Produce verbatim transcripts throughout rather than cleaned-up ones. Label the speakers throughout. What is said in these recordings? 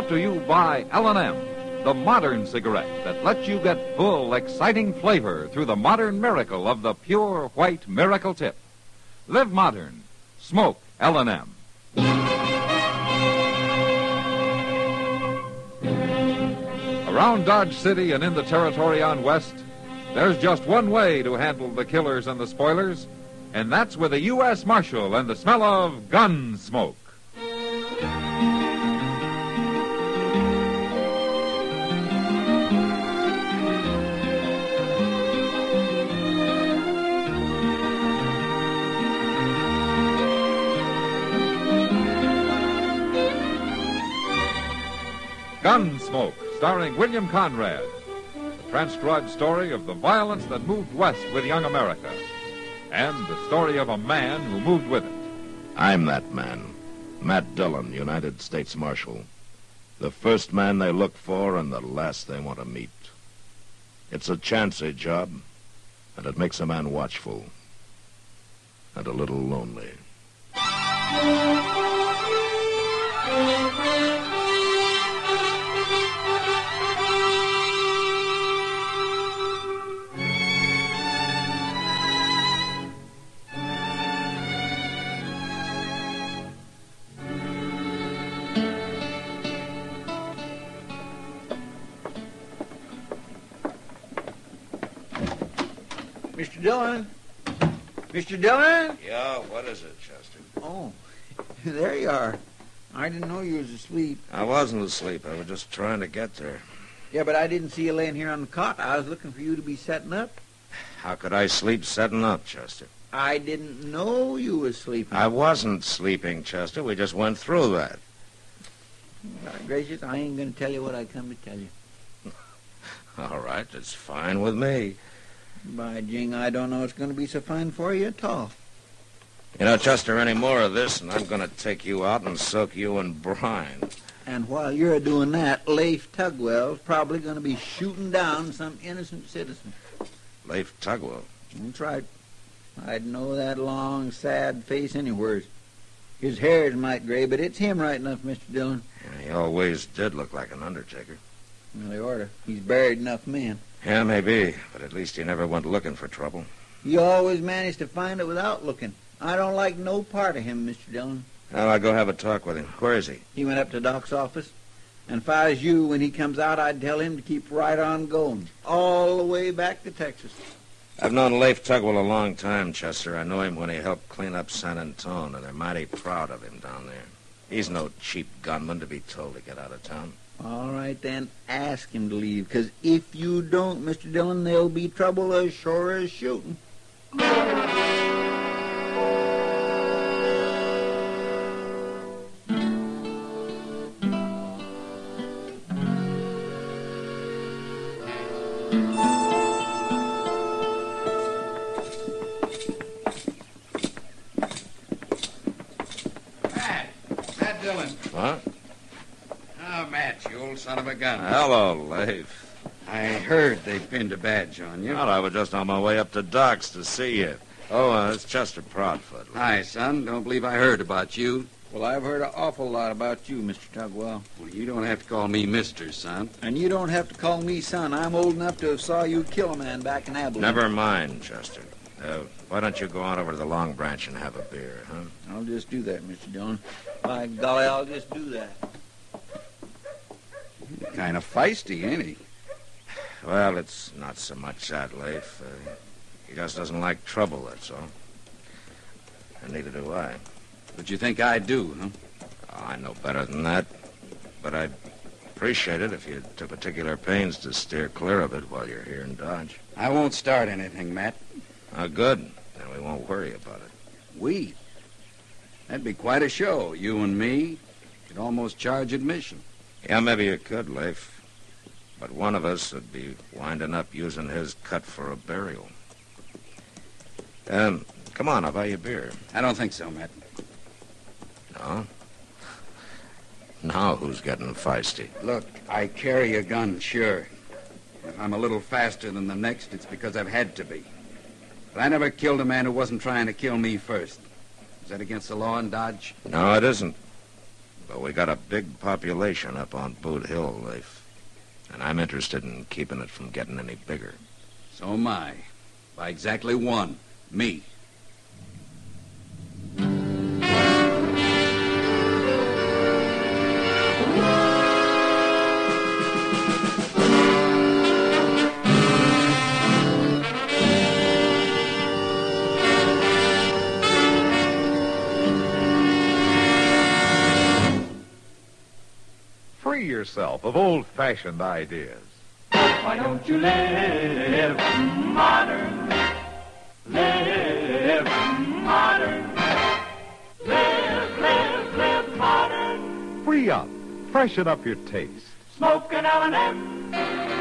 Speaker 1: to you by L and M, the modern cigarette that lets you get full, exciting flavor through the modern miracle of the pure white Miracle Tip. Live modern. Smoke L and M. Around Dodge City and in the territory on West, there's just one way to handle the killers and the spoilers, and that's with a U S Marshal and the smell of gun smoke. Gunsmoke, starring William Conrad. The transcribed story of the violence that moved west with young America. And the story of a man who moved with it.
Speaker 2: I'm that man. Matt Dillon, United States Marshal. The first man they look for and the last they want to meet. It's a chancy job, and it makes a man watchful. And a little lonely.
Speaker 3: Mister Dillon? Mister Dillon?
Speaker 2: Yeah, what is it, Chester?
Speaker 3: Oh, there you are. I didn't know you was asleep.
Speaker 2: I wasn't asleep. I was just trying to get there.
Speaker 3: Yeah, but I didn't see you laying here on the cot. I was looking for you to be setting up.
Speaker 2: How could I sleep setting up, Chester?
Speaker 3: I didn't know you was sleeping.
Speaker 2: I wasn't sleeping, Chester. We just went through that.
Speaker 3: God gracious, I ain't going to tell you what I come to tell you.
Speaker 2: All right, it's fine with me.
Speaker 3: By jing, I don't know it's going to be so fine for you at all.
Speaker 2: You know, Chester, any more of this, and I'm going to take you out and soak you in brine.
Speaker 3: And while you're doing that, Leif Tugwell's probably going to be shooting down some innocent citizen.
Speaker 2: Leif Tugwell?
Speaker 3: That's right. I'd know that long, sad face anywheres. His hair's might gray, but it's him right enough, Mister Dillon.
Speaker 2: Yeah, he always did look like an undertaker.
Speaker 3: Well, they orter. He's buried enough men.
Speaker 2: Yeah, maybe, but at least he never went looking for trouble.
Speaker 3: He always managed to find it without looking. I don't like no part of him, Mister Dillon.
Speaker 2: Well, I'll go have a talk with him. Where is he?
Speaker 3: He went up to Doc's office. And if I was you, when he comes out, I'd tell him to keep right on going. All the way back to Texas.
Speaker 2: I've known Leif Tugwell a long time, Chester. I know him when he helped clean up San Antone, and they're mighty proud of him down there. He's no cheap gunman to be told to get out of town.
Speaker 3: All right, then, ask him to leave, because if you don't, Mister Dillon, there'll be trouble as sure as shooting.
Speaker 4: Matt. Matt Dillon.
Speaker 2: Huh?
Speaker 4: Oh, Matt, you old son of a gun.
Speaker 2: Hello, Leif.
Speaker 4: I heard they pinned a badge on you.
Speaker 2: Well, I was just on my way up to Doc's to see you. Oh, uh, it's Chester Proudfoot.
Speaker 4: Hi, son. Don't believe I heard about you.
Speaker 3: Well, I've heard an awful lot about you, Mister Tugwell.
Speaker 4: Well, you don't have to call me mister, son.
Speaker 3: And you don't have to call me son. I'm old enough to have saw you kill a man back in Abilene.
Speaker 2: Never mind, Chester. Uh, why don't you go on over to the Long Branch and have a beer, huh?
Speaker 3: I'll just do that, Mister Dillon. By golly, I'll just do that.
Speaker 4: Kind of feisty, ain't he?
Speaker 2: Well, it's not so much that, Leif. Uh, he just doesn't like trouble, that's all. And neither do I.
Speaker 4: But you think I do, huh?
Speaker 2: Oh, I know better than that. But I'd appreciate it if you took particular pains to steer clear of it while you're here in Dodge.
Speaker 4: I won't start anything, Matt.
Speaker 2: Oh, good. Then we won't worry about it.
Speaker 4: We? That'd be quite a show. You and me could almost charge admission.
Speaker 2: Yeah, maybe you could, Leif. But one of us would be winding up using his cut for a burial. Um, come on, I'll buy you a beer.
Speaker 4: I don't think so, Matt.
Speaker 2: No? Now who's getting feisty?
Speaker 4: Look, I carry a gun, sure. If I'm a little faster than the next, it's because I've had to be. But I never killed a man who wasn't trying to kill me first. Is that against the law in Dodge?
Speaker 2: No, it isn't. But we got a big population up on Boot Hill, Leif. And I'm interested in keeping it from getting any bigger.
Speaker 4: So am I. By exactly one. Me.
Speaker 5: Free yourself of old-fashioned ideas.
Speaker 6: Why don't you live modern? Live modern. Live, live, live modern.
Speaker 5: Free up. Freshen up your taste.
Speaker 6: Smoke an L and M.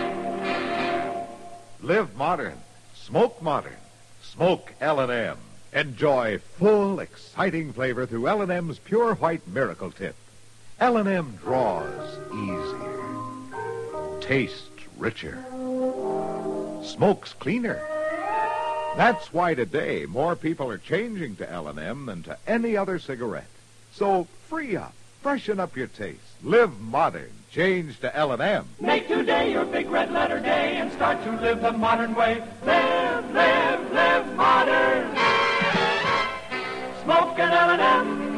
Speaker 5: Live modern. Smoke modern. Smoke L and M. Enjoy full, exciting flavor through L and M's Pure White Miracle Tip. L and M draws easier. Tastes richer. Smokes cleaner. That's why today more people are changing to L and M than to any other cigarette. So free up. Freshen up your taste. Live modern. Change to L and M.
Speaker 6: Make today your big red letter day and start to live the modern way. Live, live, live modern. Smoke an L and M.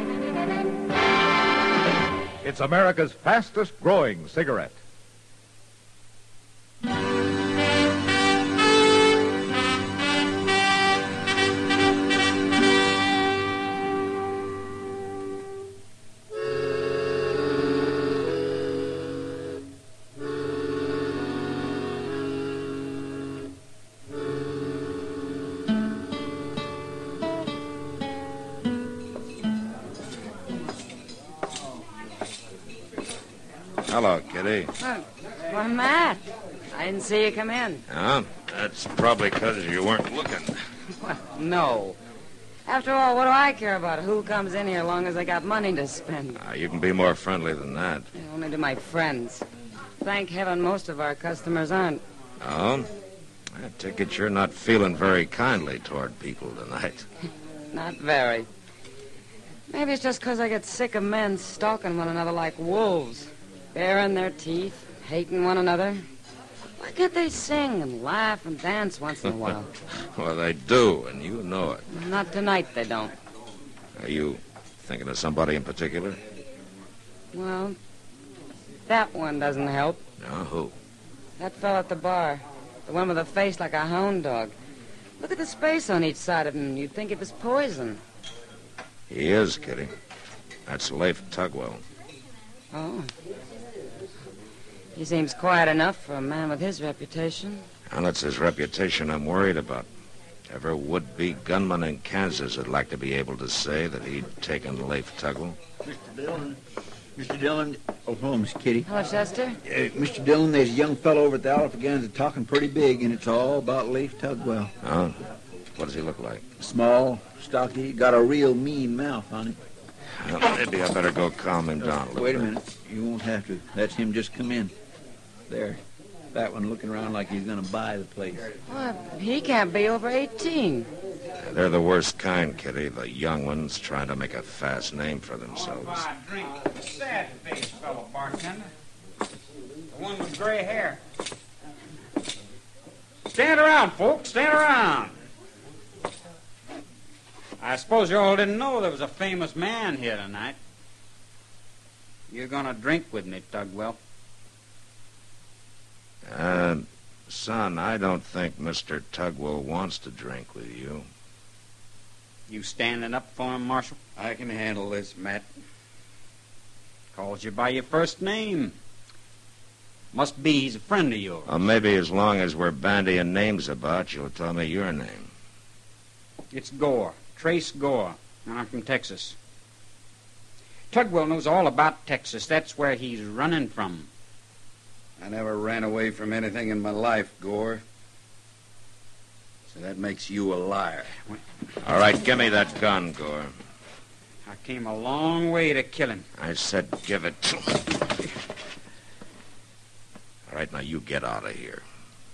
Speaker 5: It's America's fastest growing cigarette.
Speaker 2: Hello, Kitty.
Speaker 7: Oh, well, Matt, I didn't see you come in.
Speaker 2: Huh? That's probably because you weren't looking.
Speaker 7: Well, no. After all, what do I care about who comes in here as long as I got money to spend?
Speaker 2: Uh, you can be more friendly than that.
Speaker 7: Only to my friends. Thank heaven most of our customers aren't.
Speaker 2: Oh? I take it you're not feeling very kindly toward people tonight.
Speaker 7: Not very. Maybe it's just because I get sick of men stalking one another like wolves. Baring their teeth, hating one another. Why can't they sing and laugh and dance once in a while?
Speaker 2: Well, they do, and you know it.
Speaker 7: Not tonight, they don't.
Speaker 2: Are you thinking of somebody in particular?
Speaker 7: Well, that one doesn't help.
Speaker 2: No, who?
Speaker 7: That fella at the bar. The one with a face like a hound dog. Look at the space on each side of him. You'd think it was poison.
Speaker 2: He is, Kitty. That's Leif Tugwell.
Speaker 7: Oh. He seems quiet enough for a man with his reputation.
Speaker 2: And it's his reputation I'm worried about. Every would-be gunman in Kansas would like to be able to say that he'd taken Leif Tugwell.
Speaker 3: Mister Dillon. Mister Dillon. Oh, hello, Miss Kitty.
Speaker 7: Hello, Chester.
Speaker 3: Uh, Mister Dillon, there's a young fellow over at the Alphaganza talking pretty big, and it's all about Leif Tugwell.
Speaker 2: Oh? What does he look like?
Speaker 3: Small, stocky, got a real mean mouth on him.
Speaker 2: Well, maybe I better go calm him down a little
Speaker 3: Wait a
Speaker 2: bit.
Speaker 3: minute. You won't have to. That's him just come in. There. That one looking around like he's going to buy the place.
Speaker 7: Well, he can't be over eighteen.
Speaker 2: They're the worst kind, Kitty. The young ones trying to make a fast name for themselves.
Speaker 8: I drink the sad-faced fellow bartender. The one with gray hair. Stand around, folks. Stand around. I suppose you all didn't know there was a famous man here tonight. You're going to drink with me, Tugwell.
Speaker 2: Uh, son, I don't think Mister Tugwell wants to drink with you.
Speaker 8: You standing up for him, Marshal?
Speaker 4: I can handle this, Matt.
Speaker 8: Calls you by your first name. Must be he's a friend of yours.
Speaker 2: Well, maybe as long as we're bandying names about, you'll tell me your name.
Speaker 8: It's Gore. Trace Gore. And I'm from Texas. Tugwell knows all about Texas. That's where he's running from.
Speaker 4: I never ran away from anything in my life, Gore. So that makes you a liar.
Speaker 2: All right, give me that gun, Gore.
Speaker 8: I came a long way to kill him.
Speaker 2: I said give it to me. All right, now you get out of here.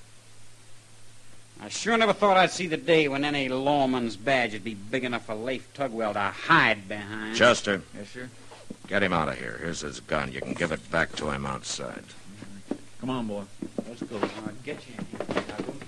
Speaker 8: I sure never thought I'd see the day when any lawman's badge would be big enough for Leif Tugwell to hide behind.
Speaker 2: Chester.
Speaker 4: Yes, sir?
Speaker 2: Get him out of here. Here's his gun. You can give it back to him outside.
Speaker 3: Come on, boy. Let's go.
Speaker 8: All right, get you in here. Now, don't-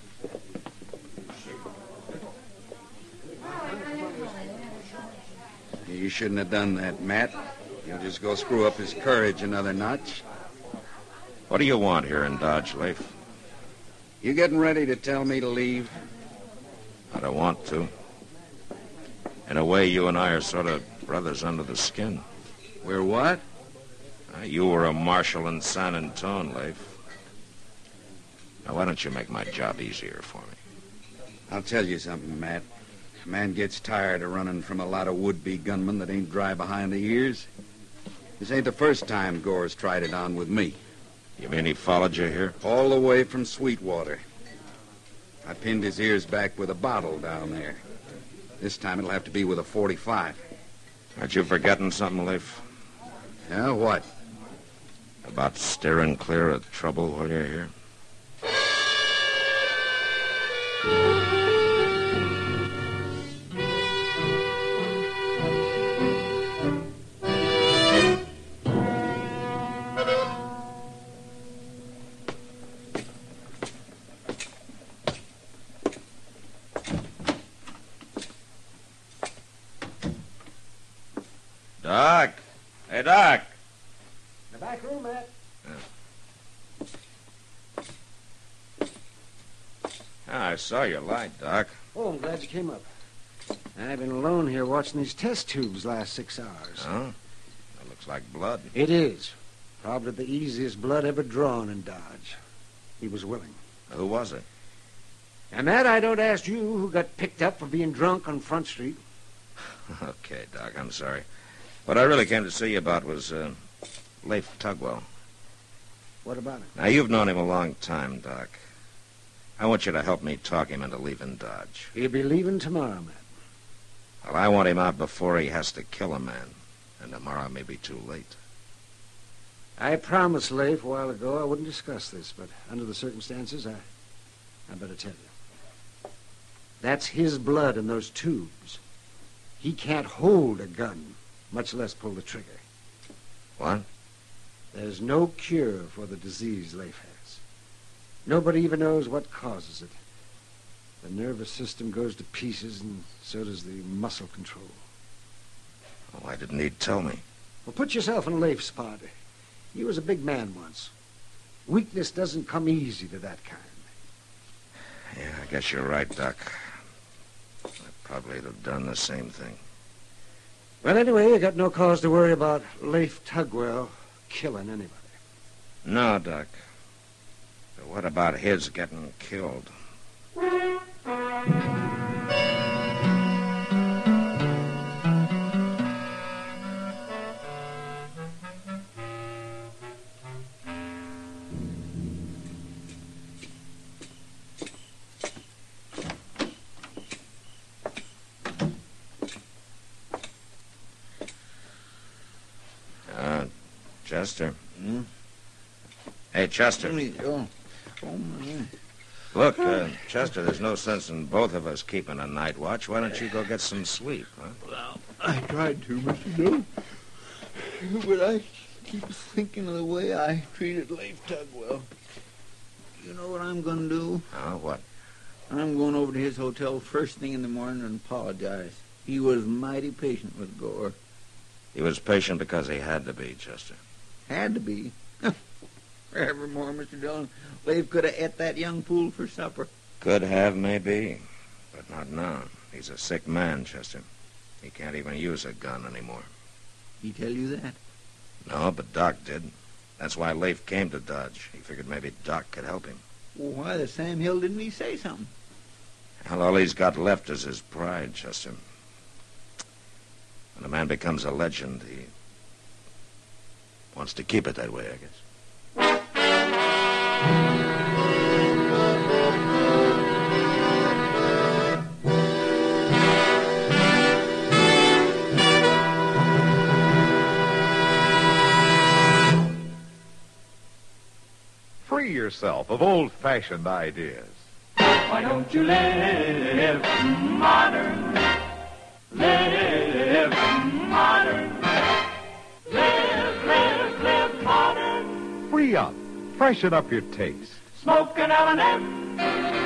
Speaker 8: You shouldn't have done that, Matt. You'll just go screw up his courage another notch.
Speaker 2: What do you want here in Dodge, Leif?
Speaker 4: You getting ready to tell me to leave?
Speaker 2: I don't want to. In a way, you and I are sort of brothers under the skin.
Speaker 4: We're what?
Speaker 2: Uh, you were a marshal in San Antone, Leif. Now, why don't you make my job easier for me?
Speaker 4: I'll tell you something, Matt. A man gets tired of running from a lot of would-be gunmen that ain't dry behind the ears. This ain't the first time Gore's tried it on with me.
Speaker 2: You mean he followed you here?
Speaker 4: All the way from Sweetwater. I pinned his ears back with a bottle down there. This time it'll have to be with a forty-five.
Speaker 2: Aren't you forgetting something, Leif?
Speaker 4: Yeah, what?
Speaker 2: About steering clear of trouble while you're here? Doc! Hey, Doc!
Speaker 9: The back room, Matt.
Speaker 2: Ah, I saw your light, Doc.
Speaker 9: Oh, I'm glad you came up. I've been alone here watching these test tubes last six hours.
Speaker 2: Huh? That looks like blood.
Speaker 9: It is. Probably the easiest blood ever drawn in Dodge. He was willing.
Speaker 2: Who was it?
Speaker 9: And Matt, I don't ask you who got picked up for being drunk on Front Street.
Speaker 2: Okay, Doc, I'm sorry. What I really came to see you about was uh, Leif Tugwell.
Speaker 9: What about it?
Speaker 2: Now, you've known him a long time, Doc. I want you to help me talk him into leaving Dodge.
Speaker 9: He'll be leaving tomorrow, Matt.
Speaker 2: Well, I want him out before he has to kill a man. And tomorrow may be too late.
Speaker 9: I promised Leif a while ago I wouldn't discuss this, but under the circumstances, I, I better tell you. That's his blood in those tubes. He can't hold a gun, much less pull the trigger.
Speaker 2: What?
Speaker 9: There's no cure for the disease Leif has. Nobody even knows what causes it. The nervous system goes to pieces, and so does the muscle control.
Speaker 2: Oh, why didn't he tell me?
Speaker 9: Well, put yourself in Leif's spot. He was a big man once. Weakness doesn't come easy to that kind.
Speaker 2: Yeah, I guess you're right, Doc. I probably would have done the same thing.
Speaker 9: Well, anyway, you got no cause to worry about Leif Tugwell killing anybody.
Speaker 2: No, Doc. But what about his getting killed? Uh, Chester.
Speaker 3: Hmm?
Speaker 2: Hey, Chester.
Speaker 3: Oh, oh my.
Speaker 2: Look, uh, Chester, there's no sense in both of us keeping a night watch. Why don't you go get some sleep, huh?
Speaker 3: Well, I tried to, Mister Dillon. But I keep thinking of the way I treated Leif Tugwell. You know what I'm going to do?
Speaker 2: Oh, what?
Speaker 3: I'm going over to his hotel first thing in the morning and apologize. He was mighty patient with Gore.
Speaker 2: He was patient because he had to be, Chester.
Speaker 3: Had to be. Forevermore, Mister Dillon. Leif could have ate that young fool for supper.
Speaker 2: Could have, maybe. But not now. He's a sick man, Chester. He can't even use a gun anymore.
Speaker 3: He tell you that?
Speaker 2: No, but Doc did. That's why Leif came to Dodge. He figured maybe Doc could help him.
Speaker 3: Well, why the Sam Hill didn't he say something?
Speaker 2: Well, all he's got left is his pride, Chester. When a man becomes a legend, he wants to keep it that way, I guess.
Speaker 5: Free yourself of old-fashioned ideas.
Speaker 6: Why don't you live modern? Live modern.
Speaker 5: free up, freshen up your taste.
Speaker 6: Smoke an L and M.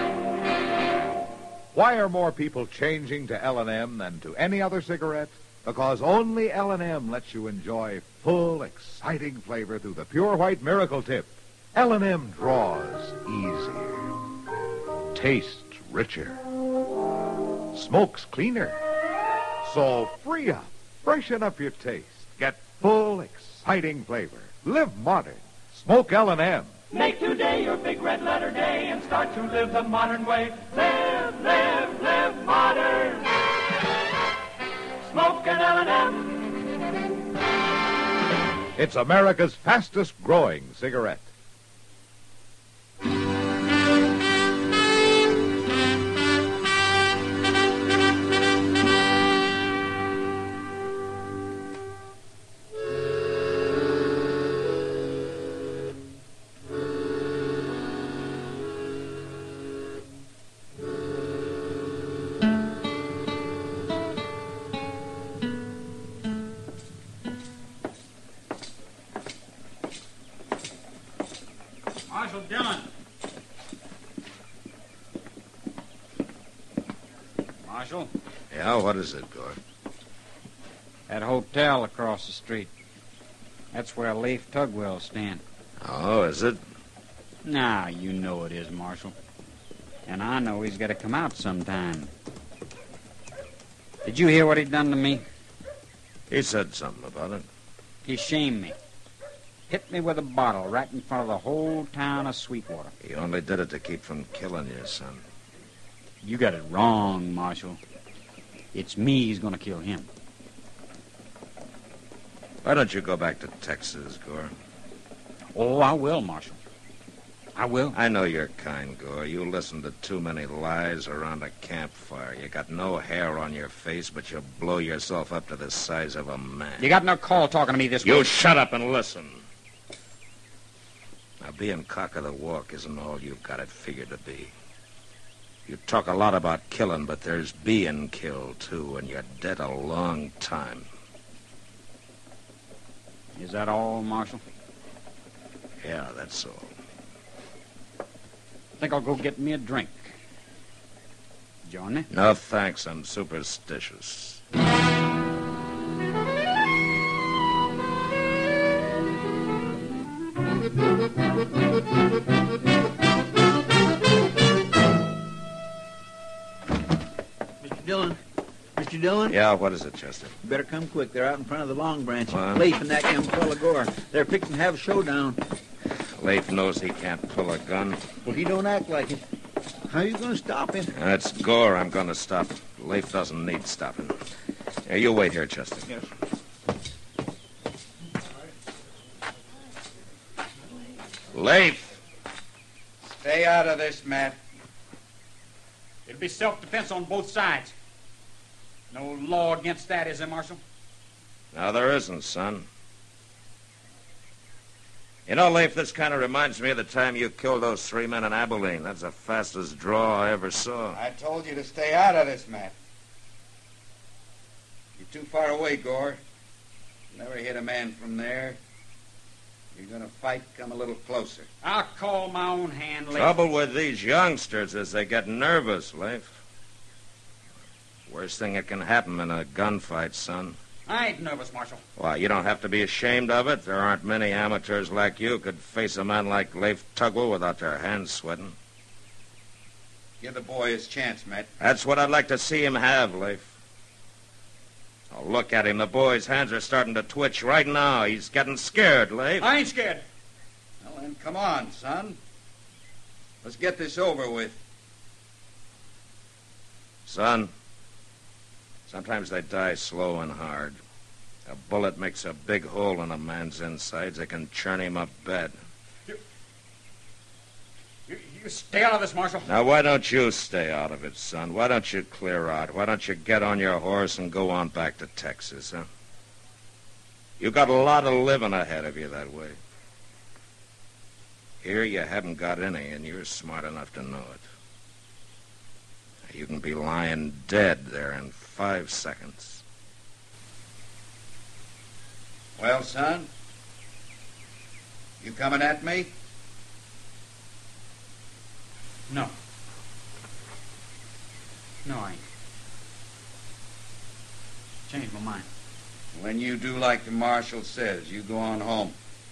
Speaker 5: Why are more people changing to L and M than to any other cigarette? Because only L and M lets you enjoy full, exciting flavor through the pure white Miracle Tip. L and M draws easier, tastes richer, smokes cleaner. So free up, freshen up your taste, get full, exciting flavor. Live modern. Smoke L and M.
Speaker 6: Make today your big red letter day and start to live the modern way. Live, live, live modern. Smoke an L and M.
Speaker 5: It's America's fastest growing cigarette.
Speaker 8: Marshal Dillon. Marshal,
Speaker 2: Yeah, what is it, Gore?
Speaker 8: that hotel across the street. That's where Leif Tugwell's staying.
Speaker 2: Oh, is it?
Speaker 8: Now, you know it is, Marshal. And I know he's got to come out sometime. Did you hear what he done to me?
Speaker 2: He said something about it.
Speaker 8: He shamed me. Hit me with a bottle right in front of the whole town of Sweetwater.
Speaker 2: He only did it to keep from killing you, son.
Speaker 8: You got it wrong, Marshal. It's me who's going to kill him.
Speaker 2: Why don't you go back to Texas, Gore?
Speaker 8: Oh, I will, Marshal. I will.
Speaker 2: I know you're kind, Gore. You listen to too many lies around a campfire. You got no hair on your face, but you blow yourself up to the size of a man.
Speaker 8: You got no call talking to me this way.
Speaker 2: You shut up and listen. Now, being cock of the walk isn't all you've got it figured to be. You talk a lot about killing, but there's being killed, too, and you're dead a long time.
Speaker 8: Is that all, Marshal?
Speaker 2: Yeah, that's all.
Speaker 8: I think I'll go get me a drink. Join me?
Speaker 2: No, thanks. I'm superstitious.
Speaker 3: Mister Dillon. Mister Dillon?
Speaker 2: Yeah, what is it, Chester?
Speaker 3: You better come quick. They're out in front of the Long Branch.
Speaker 2: What?
Speaker 3: Leif and that young fella Gore. They're fixing to have a showdown.
Speaker 2: Leif knows he can't pull a gun.
Speaker 3: Well, he don't act like it. How you going to stop him?
Speaker 2: That's Gore I'm going to stop. Leif doesn't need stopping. Yeah, you wait here, Chester.
Speaker 3: Yes.
Speaker 2: Leif!
Speaker 4: Stay out of this, Matt.
Speaker 8: It'll be self-defense on both sides. No law against that, is there, Marshal?
Speaker 2: No, there isn't, son. You know, Leif, this kind of reminds me of the time you killed those three men in Abilene. That's the fastest draw I ever saw.
Speaker 4: I told you to stay out of this, Matt. You're too far away, Gore. Never hit a man from there. You're going to fight, come a little closer.
Speaker 8: I'll call my own hand, Leif.
Speaker 2: Trouble with these youngsters is they get nervous, Leif. Worst thing that can happen in a gunfight, son.
Speaker 8: I ain't nervous, Marshal.
Speaker 2: Why, you don't have to be ashamed of it. There aren't many amateurs like you who could face a man like Leif Tugwell without their hands sweating.
Speaker 4: Give the boy his chance, Matt.
Speaker 2: That's what I'd like to see him have, Leif. Oh, look at him. The boy's hands are starting to twitch right now. He's getting scared, Leif.
Speaker 8: I ain't scared.
Speaker 4: Well, then, come on, son. Let's get this over with.
Speaker 2: Son, sometimes they die slow and hard. A bullet makes a big hole in a man's insides. It can churn him up bad.
Speaker 8: You, you stay out of this, Marshal.
Speaker 2: Now, why don't you stay out of it, son? Why don't you clear out? Why don't you get on your horse and go on back to Texas, huh? You got a lot of living ahead of you that way. Here you haven't got any, and you're smart enough to know it. You can be lying dead there in five seconds.
Speaker 4: Well, son, You coming at me?
Speaker 8: No. No, I ain't. Changed my mind.
Speaker 4: When you do like the marshal says, you go on home.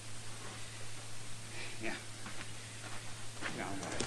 Speaker 8: Yeah. Yeah, all right.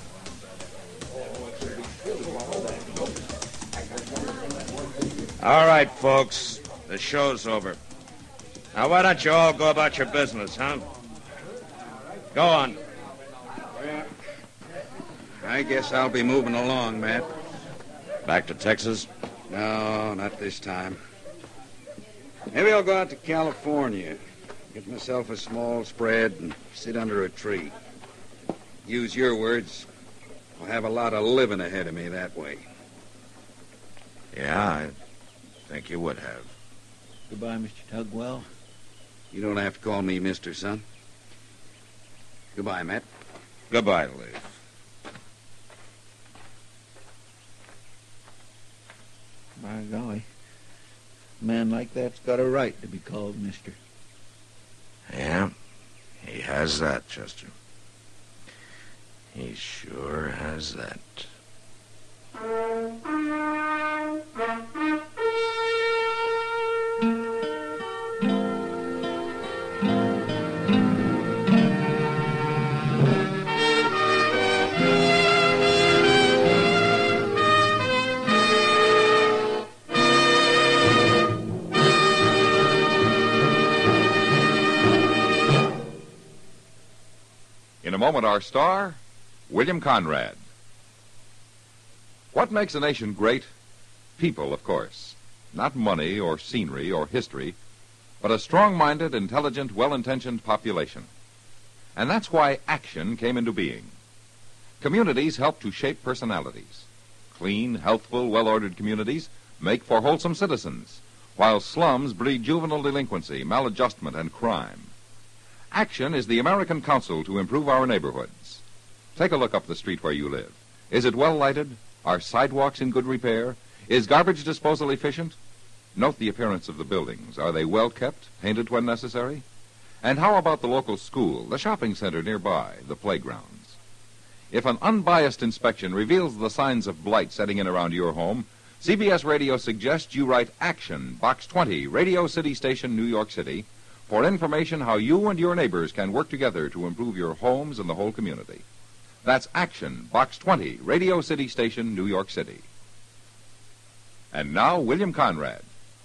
Speaker 2: All right, folks. The show's over. Now, why don't you all go about your business, huh? Go on.
Speaker 4: Well, I guess I'll be moving along, Matt.
Speaker 2: Back to Texas?
Speaker 4: No, not this time. Maybe I'll go out to California, get myself a small spread, and sit under a tree. Use your words, I'll have a lot of living ahead of me that way.
Speaker 2: Yeah, I think you would have.
Speaker 3: Goodbye, Mister Tugwell.
Speaker 4: You don't have to call me Mister Son. Goodbye, Matt.
Speaker 2: Goodbye, Leif.
Speaker 3: By golly, a man like that's got a right to be called Mister.
Speaker 2: Yeah, he has that, Chester. He sure has that.
Speaker 1: In a moment, our star, William Conrad. What makes a nation great? People, of course. Not money or scenery or history, but a strong-minded, intelligent, well-intentioned population. And that's why action came into being. Communities help to shape personalities. Clean, healthful, well-ordered communities make for wholesome citizens, while slums breed juvenile delinquency, maladjustment, and crime. Action is the American Council to improve our neighborhoods. Take a look up the street where you live. Is it well lighted? Are sidewalks in good repair? Is garbage disposal efficient? Note the appearance of the buildings. Are they well kept, painted when necessary? And how about the local school, the shopping center nearby, the playgrounds? If an unbiased inspection reveals the signs of blight setting in around your home, C B S Radio suggests you write Action, Box twenty, Radio City Station, New York City, for information how you and your neighbors can work together to improve your homes and the whole community. That's Action, Box twenty, Radio City Station, New York City. And now, William Conrad.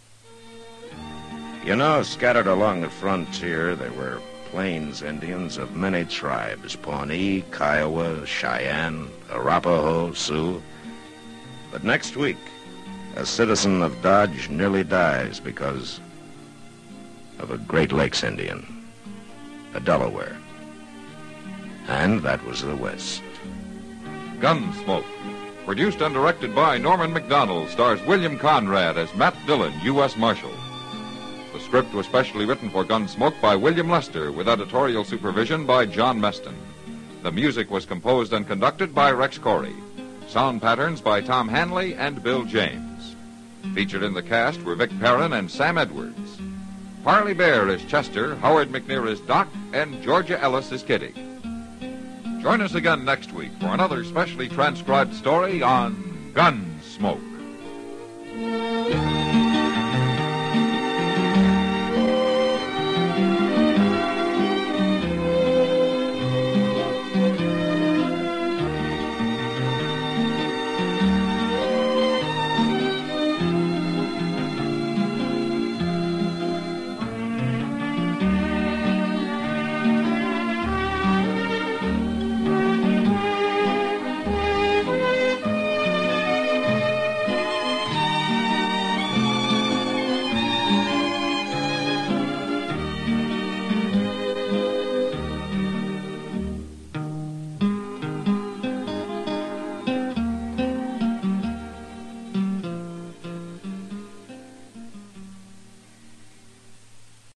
Speaker 2: You know, scattered along the frontier, there were Plains Indians of many tribes: Pawnee, Kiowa, Cheyenne, Arapaho, Sioux. But next week, a citizen of Dodge nearly dies because of a Great Lakes Indian, a Delaware. And that was the West.
Speaker 1: Gunsmoke. Produced and directed by Norman McDonald, stars William Conrad as Matt Dillon, U S Marshal. The script was specially written for Gunsmoke by William Lester, with editorial supervision by John Meston. The music was composed and conducted by Rex Corey. Sound patterns by Tom Hanley and Bill James. Featured in the cast were Vic Perrin and Sam Edwards. Parley Bear is Chester, Howard McNear is Doc, and Georgia Ellis is Kitty. Join us again next week for another specially transcribed story on Gunsmoke.